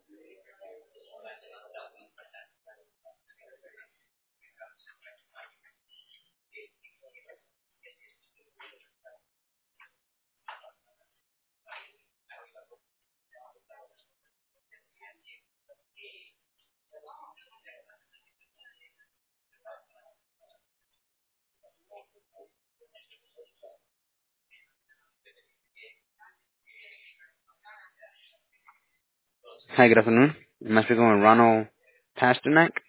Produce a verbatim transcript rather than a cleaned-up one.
Hi, good afternoon. Am I speaking with Ronald Pasternak?